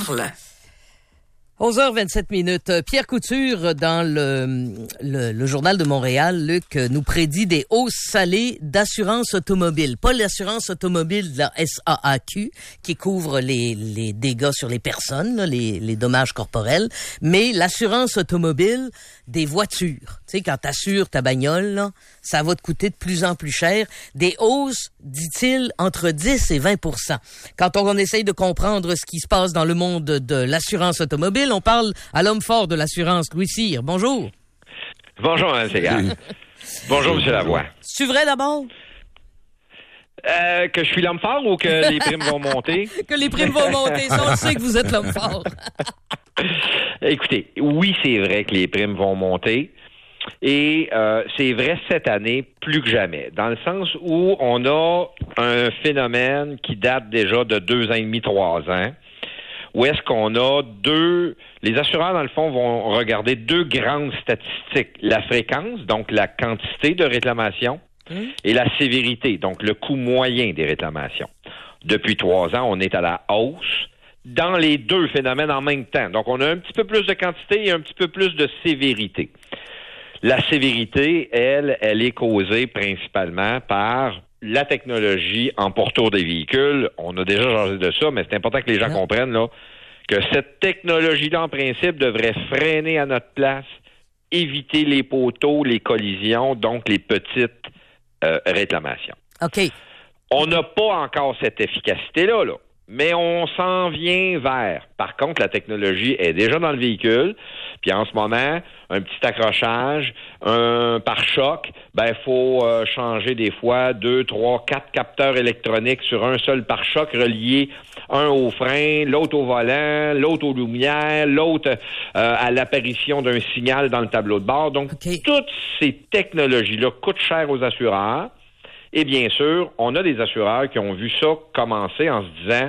parle. 11h27. Pierre Couture, dans le Journal de Montréal, Luc, nous prédit des hausses salées d'assurance automobile. Pas l'assurance automobile de la SAAQ, qui couvre les dégâts sur les personnes, là, les dommages corporels, mais l'assurance automobile des voitures. Tu sais, quand t'assures ta bagnole, là, ça va te coûter de plus en plus cher. Des hausses, dit-il, entre 10 et 20%. Quand on essaye de comprendre ce qui se passe dans le monde de l'assurance automobile, on parle à l'homme fort de l'assurance, Louis Cyr. Bonjour. Bonjour, Mme Segal. Bonjour, M. Lavoie. C'est vrai d'abord? Que je suis l'homme fort ou que les primes vont monter? Que les primes vont monter. Ça, on sait que vous êtes l'homme fort. Écoutez, oui, c'est vrai que les primes vont monter. Et c'est vrai cette année plus que jamais, dans le sens où on a un phénomène qui date déjà de 2 ans et demi, 3 ans, où est-ce qu'on a les assureurs, dans le fond, vont regarder 2 grandes statistiques. La fréquence, donc la quantité de réclamations, et la sévérité, donc le coût moyen des réclamations. Depuis 3 ans, on est à la hausse dans les 2 phénomènes en même temps. Donc, on a un petit peu plus de quantité et un petit peu plus de sévérité. La sévérité, elle est causée principalement par la technologie en pourtour des véhicules. On a déjà jasé de ça, mais c'est important que les gens comprennent là, que cette technologie-là, en principe, devrait freiner à notre place, éviter les poteaux, les collisions, donc les petites réclamations. OK. On n'a pas encore cette efficacité-là, là. Mais on s'en vient vers. Par contre, la technologie est déjà dans le véhicule. Puis en ce moment, un petit accrochage, un pare-choc, faut changer des fois 2, 3, 4 capteurs électroniques sur un seul pare-choc relié, un au frein, l'autre au volant, l'autre aux lumières, l'autre à l'apparition d'un signal dans le tableau de bord. Donc, toutes ces technologies-là coûtent cher aux assureurs. Et bien sûr, on a des assureurs qui ont vu ça commencer en se disant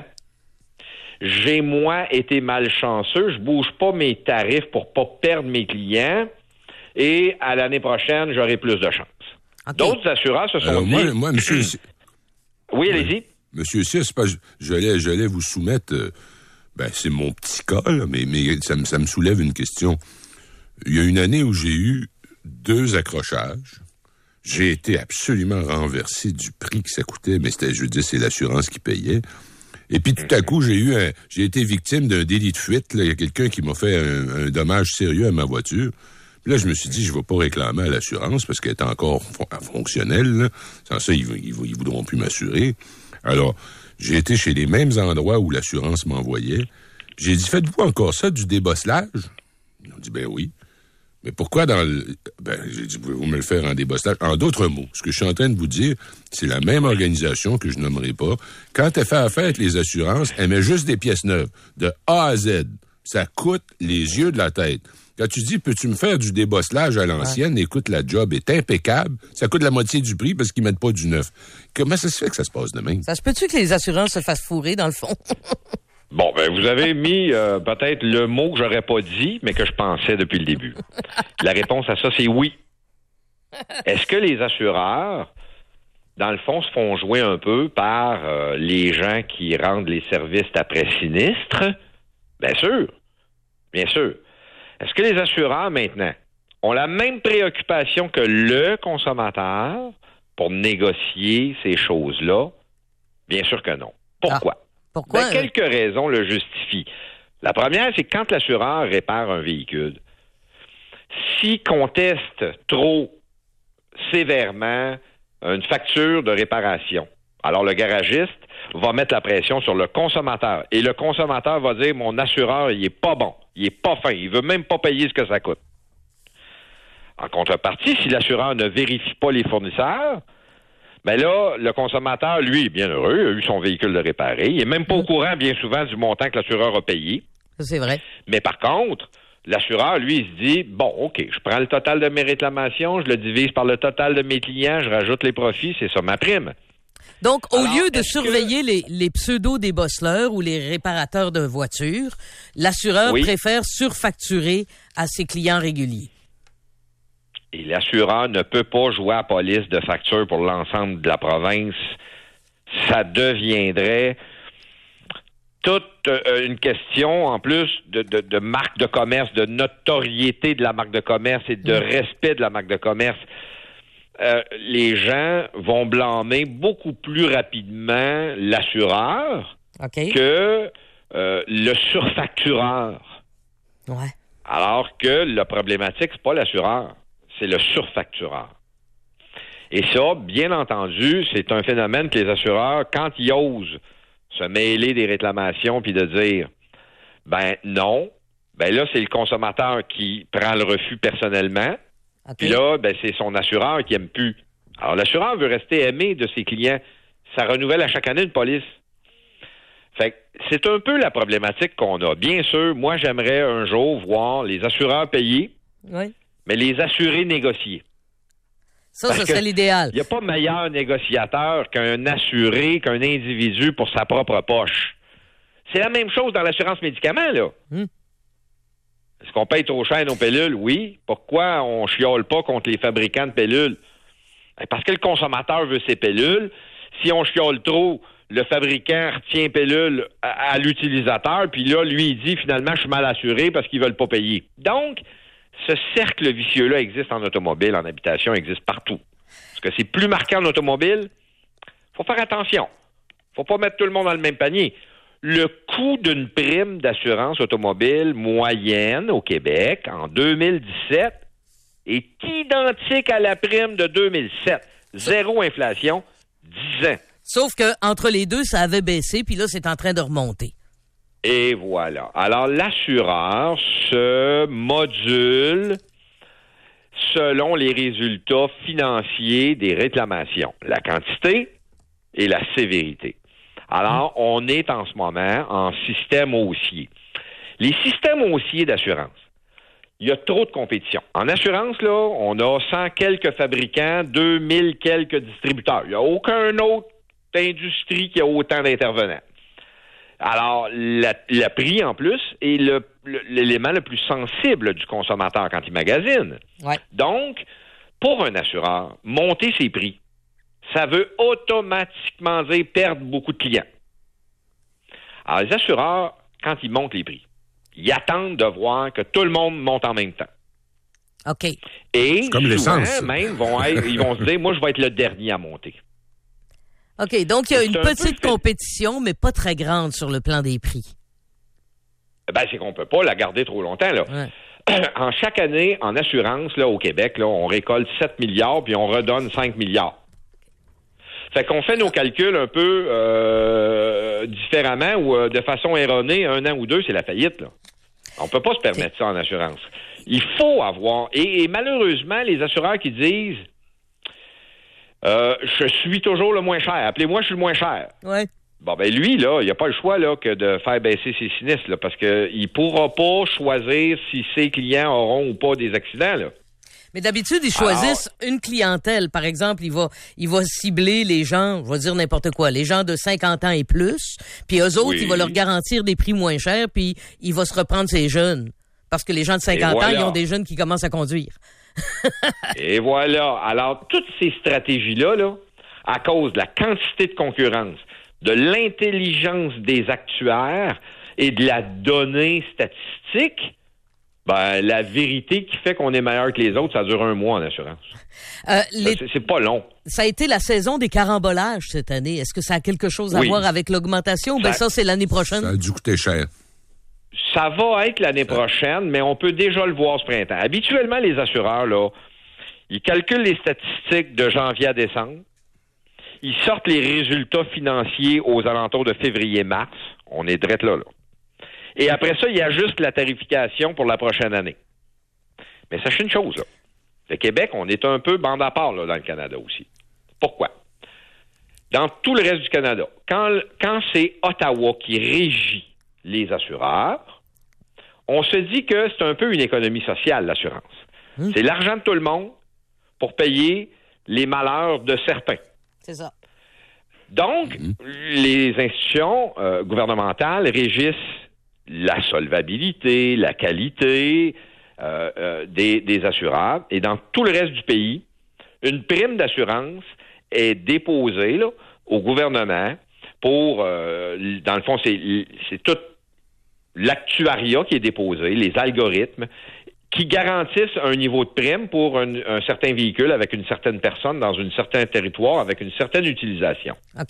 « J'ai, moi, été malchanceux, je bouge pas mes tarifs pour pas perdre mes clients et à l'année prochaine, j'aurai plus de chance. Okay. » D'autres assureurs se sont dit... Moi, monsieur... Oui, allez-y. Monsieur Cyr, c'est pas... J'allais vous soumettre... c'est mon petit cas, là, mais ça me soulève une question. Il y a une année où j'ai eu 2 accrochages. J'ai été absolument renversé du prix que ça coûtait, mais c'est l'assurance qui payait. Et puis tout à coup, j'ai été victime d'un délit de fuite. Là. Il y a quelqu'un qui m'a fait un dommage sérieux à ma voiture. Puis là, je me suis dit, je ne vais pas réclamer à l'assurance parce qu'elle est encore fonctionnelle. Là. Sans ça, ils voudront plus m'assurer. Alors, j'ai été chez les mêmes endroits où l'assurance m'envoyait. J'ai dit, faites-vous encore ça, du débosselage? Ils ont dit, oui. Mais pourquoi j'ai dit, pouvez-vous me le faire en débosselage? En d'autres mots, ce que je suis en train de vous dire, c'est la même organisation que je nommerai pas. Quand elle fait affaire avec les assurances, elle met juste des pièces neuves, de A à Z. Ça coûte les yeux de la tête. Quand tu dis, peux-tu me faire du débosselage à l'ancienne? Écoute, la job est impeccable. Ça coûte la moitié du prix parce qu'ils mettent pas du neuf. Comment ça se fait que ça se passe de même? Ça se peut-tu que les assurances se fassent fourrer, dans le fond? Bon, vous avez mis peut-être le mot que j'aurais pas dit, mais que je pensais depuis le début. La réponse à ça, c'est oui. Est-ce que les assureurs, dans le fond, se font jouer un peu par les gens qui rendent les services après sinistre? Bien sûr. Bien sûr. Est-ce que les assureurs, maintenant, ont la même préoccupation que le consommateur pour négocier ces choses-là? Bien sûr que non. Pourquoi? Pourquoi? Quelques raisons le justifient. La première, c'est que quand l'assureur répare un véhicule, s'il conteste trop sévèrement une facture de réparation, alors le garagiste va mettre la pression sur le consommateur. Et le consommateur va dire, mon assureur, il est pas bon, il est pas fin, il veut même pas payer ce que ça coûte. En contrepartie, si l'assureur ne vérifie pas les fournisseurs, là, le consommateur, lui, est bien heureux, il a eu son véhicule de réparer. Il n'est même pas au courant, bien souvent, du montant que l'assureur a payé. C'est vrai. Mais par contre, l'assureur, lui, il se dit, bon, OK, je prends le total de mes réclamations, je le divise par le total de mes clients, je rajoute les profits, c'est ça ma prime. Donc, au lieu de surveiller les pseudo-débosseleurs ou les réparateurs de voitures, l'assureur préfère surfacturer à ses clients réguliers. Et l'assureur ne peut pas jouer à police de facture pour l'ensemble de la province. Ça deviendrait toute une question, en plus, de marque de commerce, de notoriété de la marque de commerce et de respect de la marque de commerce. Les gens vont blâmer beaucoup plus rapidement l'assureur que le surfactureur. Ouais. Alors que la problématique, c'est pas l'assureur, c'est le surfactureur. Et ça, bien entendu, c'est un phénomène que les assureurs, quand ils osent se mêler des réclamations puis de dire non, là, c'est le consommateur qui prend le refus personnellement. Puis là, c'est son assureur qui aime plus. Alors, l'assureur veut rester aimé de ses clients. Ça renouvelle à chaque année une police. Fait que c'est un peu la problématique qu'on a. Bien sûr, moi, j'aimerais un jour voir les assureurs payer, mais les assurés négocier. Ça serait l'idéal. Il n'y a pas meilleur négociateur qu'un assuré, qu'un individu pour sa propre poche. C'est la même chose dans l'assurance médicaments, là. Est-ce qu'on paye trop cher nos pilules? Oui. Pourquoi on chiole pas contre les fabricants de pilules? Parce que le consommateur veut ses pilules. Si on chiole trop, le fabricant retient pilules à l'utilisateur, puis là, lui, il dit, finalement, je suis mal assuré parce qu'ils veulent pas payer. Donc, ce cercle vicieux-là existe en automobile, en habitation, existe partout. Parce que c'est plus marquant en automobile. Faut faire attention. Faut pas mettre tout le monde dans le même panier. Le coût d'une prime d'assurance automobile moyenne au Québec en 2017 est identique à la prime de 2007. Zéro inflation, 10 ans. Sauf que entre les deux, ça avait baissé, puis là, c'est en train de remonter. Et voilà. Alors, l'assureur se module selon les résultats financiers des réclamations, la quantité et la sévérité. Alors, on est en ce moment en système haussier. Les systèmes haussiers d'assurance, il y a trop de compétition. En assurance, là, on a 100 quelques fabricants, 2000 quelques distributeurs. Il n'y a aucun autre industrie qui a autant d'intervenants. Alors, le prix, en plus, est l'élément le plus sensible du consommateur quand il magasine. Ouais. Donc, pour un assureur, monter ses prix, ça veut automatiquement dire perdre beaucoup de clients. Alors, les assureurs, quand ils montent les prix, ils attendent de voir que tout le monde monte en même temps. OK. Et c'est comme l'essence. Même, ils vont se dire, moi, je vais être le dernier à monter. OK, donc il y a une petite compétition, mais pas très grande sur le plan des prix. C'est qu'on peut pas la garder trop longtemps, là. Ouais. En chaque année, en assurance, là, au Québec, là, on récolte 7 milliards, puis on redonne 5 milliards. Fait qu'on fait nos calculs un peu différemment ou de façon erronée, 1 an ou 2, c'est la faillite, là. On peut pas se permettre ça en assurance. Il faut avoir... Et malheureusement, les assureurs qui disent... je suis toujours le moins cher. Appelez-moi, je suis le moins cher. Ouais. Lui, là, il n'y a pas le choix là, que de faire baisser ses sinistres, là, parce qu'il ne pourra pas choisir si ses clients auront ou pas des accidents, là. Mais d'habitude, ils choisissent une clientèle. Par exemple, il va cibler les gens, je vais dire n'importe quoi, les gens de 50 ans et plus, puis eux autres, il va leur garantir des prix moins chers, puis il va se reprendre ces jeunes. Parce que les gens de 50 ans, ils ont des jeunes qui commencent à conduire. Et voilà. Alors, toutes ces stratégies-là, là, à cause de la quantité de concurrence, de l'intelligence des actuaires et de la donnée statistique, la vérité qui fait qu'on est meilleur que les autres, ça dure 1 mois en assurance. C'est pas long. Ça a été la saison des carambolages cette année. Est-ce que ça a quelque chose à voir avec l'augmentation? Ça, c'est l'année prochaine. Ça a dû coûter cher. Ça va être l'année prochaine, mais on peut déjà le voir ce printemps. Habituellement, les assureurs, là, ils calculent les statistiques de janvier à décembre. Ils sortent les résultats financiers aux alentours de février-mars. On est direct là. Et après ça, ils ajustent la tarification pour la prochaine année. Mais sachez une chose, là. Le Québec, on est un peu bande à part là, dans le Canada aussi. Pourquoi? Dans tout le reste du Canada, quand c'est Ottawa qui régit les assureurs, on se dit que c'est un peu une économie sociale, l'assurance. C'est l'argent de tout le monde pour payer les malheurs de certains. C'est ça. Donc, les institutions gouvernementales régissent la solvabilité, la qualité des assureurs. Et dans tout le reste du pays, une prime d'assurance est déposée là, au gouvernement pour, dans le fond, c'est tout l'actuariat qui est déposé, les algorithmes, qui garantissent un niveau de prime pour un certain véhicule avec une certaine personne dans un certain territoire avec une certaine utilisation. OK.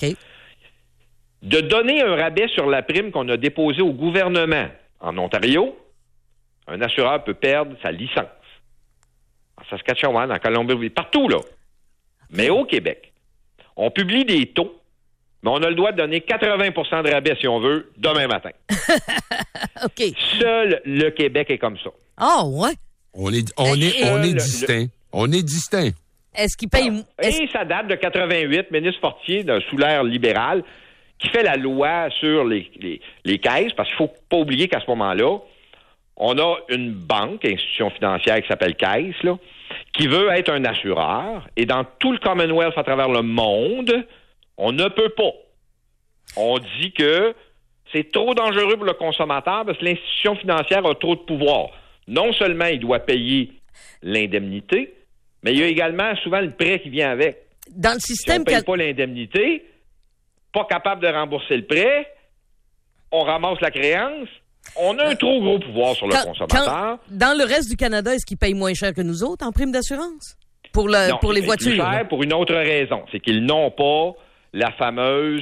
De donner un rabais sur la prime qu'on a déposée au gouvernement en Ontario, un assureur peut perdre sa licence. En Saskatchewan, en Colombie, partout, là. Mais au Québec, on publie des taux, mais on a le droit de donner 80% de rabais, si on veut, demain matin. OK. Seul le Québec est comme ça. Ah, ouais. On est distinct. On est distinct. Est-ce qu'il paye... Et ça date de 88, ministre Fortier, sous l'ère libérale, qui fait la loi sur les caisses, parce qu'il ne faut pas oublier qu'à ce moment-là, on a une banque, institution financière qui s'appelle Caisse, là, qui veut être un assureur. Et dans tout le Commonwealth à travers le monde, on ne peut pas. On dit que c'est trop dangereux pour le consommateur parce que l'institution financière a trop de pouvoir. Non seulement il doit payer l'indemnité, mais il y a également souvent le prêt qui vient avec. Dans le système... Si on ne paye pas l'indemnité, pas capable de rembourser le prêt, on ramasse la créance. On a un trop gros pouvoir sur le consommateur. Dans le reste du Canada, est-ce qu'ils payent moins cher que nous autres en prime d'assurance? Pour les voitures? Plus cher pour une autre raison. C'est qu'ils n'ont pas la fameuse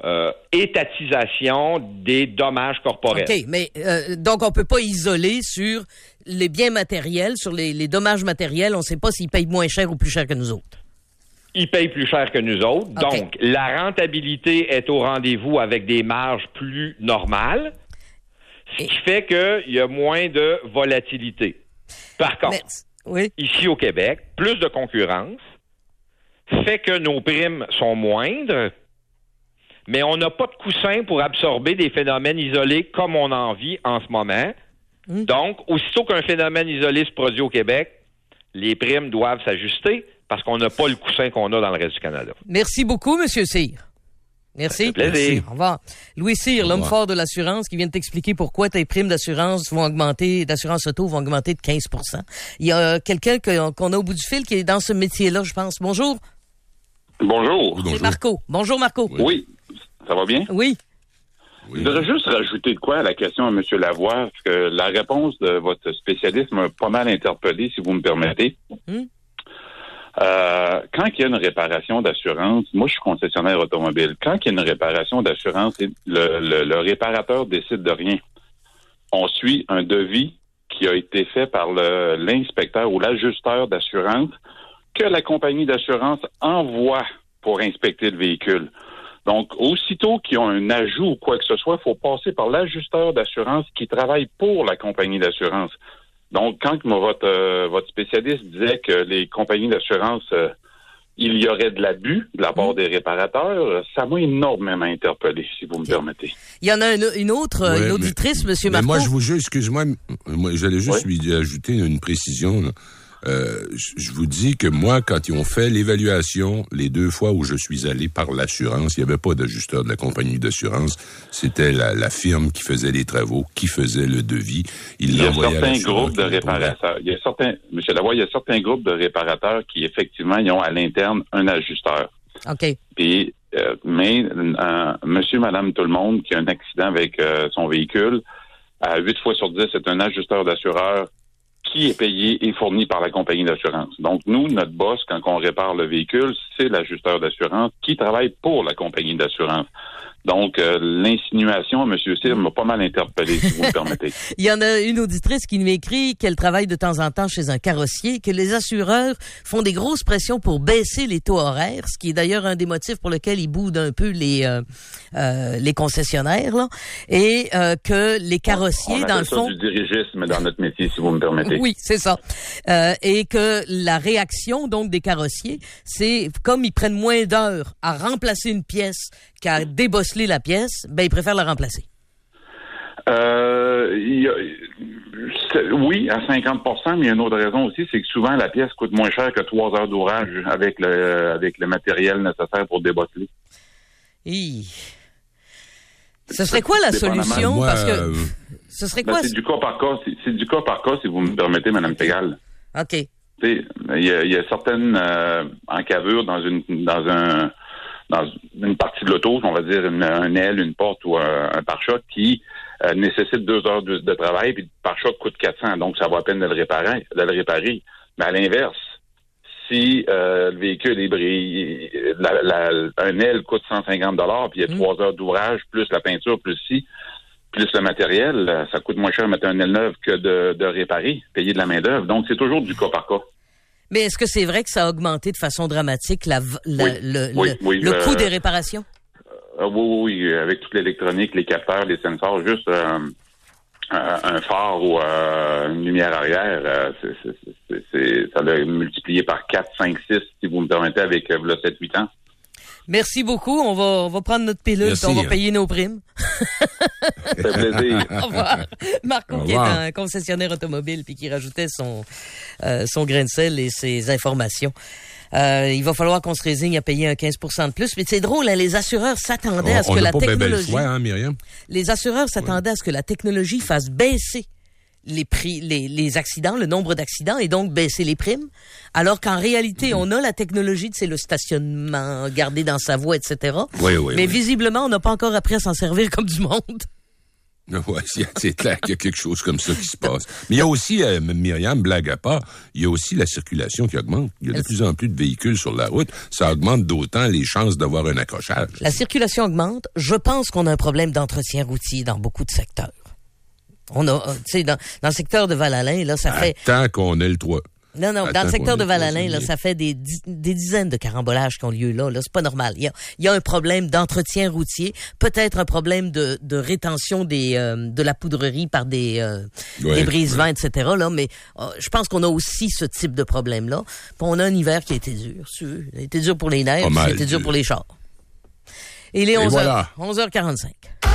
étatisation des dommages corporels. OK, mais donc on peut pas isoler sur les biens matériels, sur les dommages matériels. On ne sait pas s'ils payent moins cher ou plus cher que nous autres. Ils payent plus cher que nous autres. Okay. Donc, la rentabilité est au rendez-vous avec des marges plus normales, ce qui fait qu'il y a moins de volatilité. Par contre, ici au Québec, plus de concurrence fait que nos primes sont moindres, mais on n'a pas de coussin pour absorber des phénomènes isolés comme on en vit en ce moment. Donc, aussitôt qu'un phénomène isolé se produit au Québec, les primes doivent s'ajuster parce qu'on n'a pas le coussin qu'on a dans le reste du Canada. Merci beaucoup, M. Cyr. Merci. Plaisir. Au revoir. Louis Cyr, l'homme fort de l'assurance, qui vient de t'expliquer pourquoi tes primes d'assurance d'assurance auto vont augmenter de 15 %. Il y a quelqu'un qu'on a au bout du fil qui est dans ce métier-là, je pense. Bonjour. Bonjour. C'est Marco. Bonjour, Marco. Oui. Ça va bien? Oui. Je voudrais juste rajouter de quoi à la question à M. Lavoie, parce que la réponse de votre spécialiste m'a pas mal interpellé, si vous me permettez. Quand il y a une réparation d'assurance, moi je suis concessionnaire automobile, quand il y a une réparation d'assurance, le réparateur décide de rien. On suit un devis qui a été fait par l'inspecteur ou l'ajusteur d'assurance que la compagnie d'assurance envoie pour inspecter le véhicule. Donc, aussitôt qu'ils ont un ajout ou quoi que ce soit, il faut passer par l'ajusteur d'assurance qui travaille pour la compagnie d'assurance. Donc, quand votre spécialiste disait que les compagnies d'assurance, il y aurait de l'abus de la part des réparateurs, ça m'a énormément interpellé, si vous me permettez. Il y en a une autre auditrice, M. Marco. Moi, je vous jure, excuse-moi, j'allais juste lui ajouter une précision, là. Je vous dis que moi, quand ils ont fait l'évaluation, les 2 fois où je suis allé par l'assurance, il n'y avait pas d'ajusteur de la compagnie d'assurance. C'était la firme qui faisait les travaux, qui faisait le devis. Il y a certains groupes de réparateurs. Monsieur Lavoie, il y a certains groupes de réparateurs qui, effectivement, ils ont à l'interne un ajusteur. OK. Puis, mais monsieur, madame, tout le monde qui a un accident avec son véhicule, à 8 fois sur 10, c'est un ajusteur d'assureur qui est payé et fourni par la compagnie d'assurance. Donc, nous, notre boss, quand on répare le véhicule, c'est l'ajusteur d'assurance qui travaille pour la compagnie d'assurance. Donc, l'insinuation à M. Cyr m'a pas mal interpellé, si vous me permettez. Il y en a une auditrice qui m'écrit qu'elle travaille de temps en temps chez un carrossier, que les assureurs font des grosses pressions pour baisser les taux horaires, ce qui est d'ailleurs un des motifs pour lequel ils boudent un peu les concessionnaires, là, et que les carrossiers, dans le fond... On appelle ça du dirigisme dans notre métier, si vous me permettez. Oui, c'est ça. Et que la réaction, donc, des carrossiers, c'est comme ils prennent moins d'heures à remplacer une pièce qu'à débosseler la pièce, ben ils préfèrent la remplacer. Oui, à 50 %, mais il y a une autre raison aussi, c'est que souvent la pièce coûte moins cher que 3 heures d'ouvrage avec le matériel nécessaire pour débosseler. Ce serait quoi la solution? Moi, parce que ce serait quoi? C'est du cas par cas. C'est du cas par cas, si vous me permettez, Mme Tegal. OK. Il y a certaines encavures dans dans une partie de l'auto, on va dire un aile, une porte ou un pare-choc qui nécessite 2 heures de travail, puis le pare-choc coûte 400, donc ça vaut la peine de le réparer. Mais à l'inverse, si le véhicule est brillé, un aile coûte 150 $, puis il y a 3 heures d'ouvrage, plus la peinture, plus le matériel, ça coûte moins cher de mettre un aile neuve que de réparer, payer de la main-d'œuvre. Donc, c'est toujours du cas par cas. Mais est-ce que c'est vrai que ça a augmenté de façon dramatique le coût des réparations? Oui, avec toute l'électronique, les capteurs, les sensors, juste un phare ou une lumière arrière, ça l'a multiplié par 4, 5, 6, si vous me permettez, avec 7-8 ans. Merci beaucoup. On va prendre notre pilule et on va payer nos primes. Ça fait plaisir. Au revoir. Marco, qui est un concessionnaire automobile puis qui rajoutait son grain de sel et ses informations. Il va falloir qu'on se résigne à payer un 15% de plus. Mais c'est drôle, hein, les assureurs s'attendaient à ce que la technologie... Myriam? Les assureurs s'attendaient à ce que la technologie fasse baisser les prix, les accidents, le nombre d'accidents, et donc baisser les primes. Alors qu'en réalité, on a la technologie, c'est le stationnement gardé dans sa voie, etc. Mais visiblement, on n'a pas encore appris à s'en servir comme du monde. Oui, c'est clair qu'il y a quelque chose comme ça qui se passe. Mais il y a aussi, Myriam, blague à part, il y a aussi la circulation qui augmente. Il y a de plus en plus de véhicules sur la route. Ça augmente d'autant les chances d'avoir un accrochage. La circulation augmente. Je pense qu'on a un problème d'entretien routier dans beaucoup de secteurs. On a, tu sais, dans le secteur de Val-Alain, là, ça fait... Tant qu'on ait le 3. Non, dans le secteur de Val-Alain, là, ça fait des dizaines de carambolages qui ont lieu là. C'est pas normal. Il y a un problème d'entretien routier, peut-être un problème de rétention de la poudrerie par des brise-vents, etc. Là, mais je pense qu'on a aussi ce type de problème-là. Puis on a un hiver qui a été dur. Il a été dur pour les nerfs, il a été dur pour les chars. Et il est 11h45.